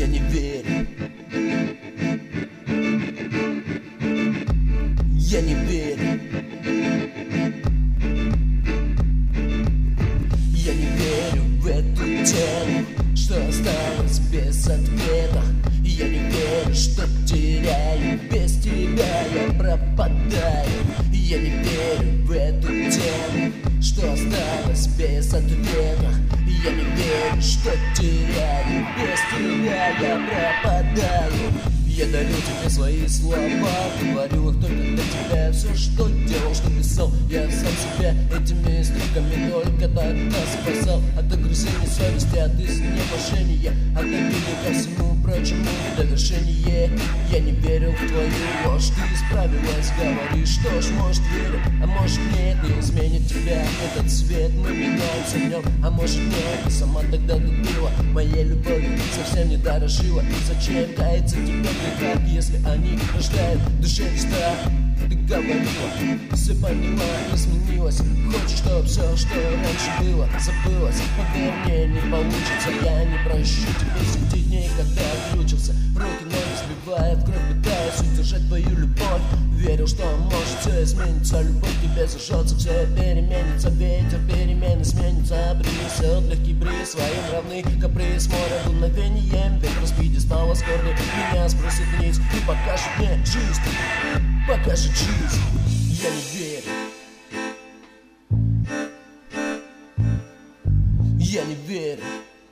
Я не верю. Я не верю. Я не верю в эту тему, что осталось без ответа. Я не верю, что теряю, без тебя я пропадаю. Я не верю в эту тему, что осталось без ответа. Я не верю, что теряю, без тебя я пропадаю. Я дарю тебе свои слова, говорю их только для тебя. Все, что делал, что писал, я сам себя этими строками только тогда спасал от огрызений совести, от изнеможения, от обиды ко всему прочему довершение. Я не верил в твою ложь, ты исправилась, говоришь, что ж, может верю, а может нет, не изменит тебя этот свет, мы меняемся в нем, а может нет, ты сама тогда любила, моей любовью совсем не дорожила. И зачем каяться тебе греха, если они рождают в душе страх? Ты говорила, все поняла, изменилась. Хочешь, чтоб все, что раньше было, забылось. Поверь мне, не получится, я не прощу тебе сидеть дней, когда включился. Руки, ноги сбивая в кровь, пытаясь удержать твою любовь. Верил, что может все изменится, любовь к тебе зажжется, все переменится. Ветер перемены сменится, бриз, от легкий бриз, своим равный каприз, море дуновением, ветер спиди снова скорбный, меня сбросит вниз и покажет мне жизнь, покажет жизнь. Я не верю. Я не верю.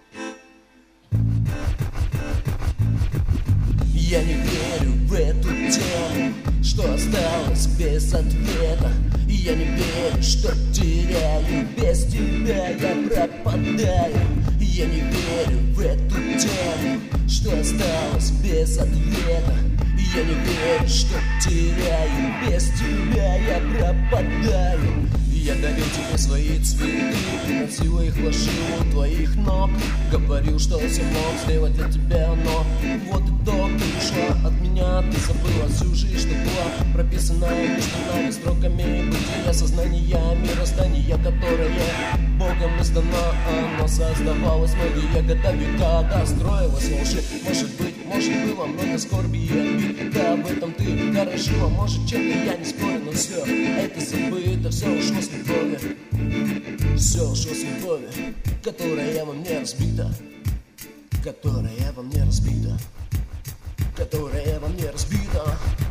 Я не верю в эту тему, что осталось без ответа. Я не верю, что теряю, без тебя я пропадаю. Я не верю в эту тему, что осталось без ответа. Я не верю, что теряю, без тебя я пропадаю. Я дарил тебе свои цветы, приносил их, ложил у твоих ног. Говорил, что все мог сделать для тебя, но вот итог, ты ушла от меня. Ты забыла всю жизнь, что была прописана между нами строками бытия, сознания, мироздания, которое Богом издано. Оно создавалось многие года, века, да, строилось лжи. Может было много скорби и обид, да, об этом ты дорожила. Может, чем-то я не спорю, но все это забыто, все ушло с любовью. Все ушло с любовью, которая во мне разбита, которая во мне разбита, которая во мне разбита.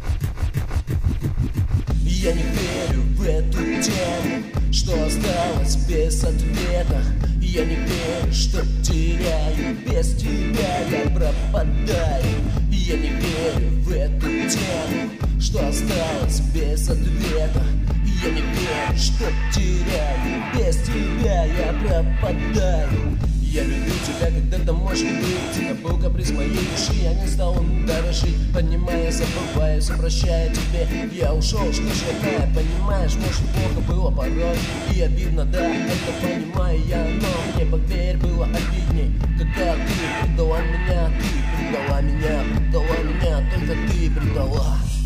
Я не верю в эту тему, что осталось без ответа. Я не верю, что теряю, без тебя я пропадаю. Я не верю в эту тему, что осталось без ответа. Я не верю, что теряю, без тебя я пропадаю. Я любил тебя, когда-то, может быть, это был каприз моей души. Я не стал дорожить, понимая, забывая, все прощая тебе. Я ушел, что же я, понимаешь, может, плохо было порой и обидно, да, это понимаю я. Но мне, поверь, было обидней, когда ты предала меня, только ты предала.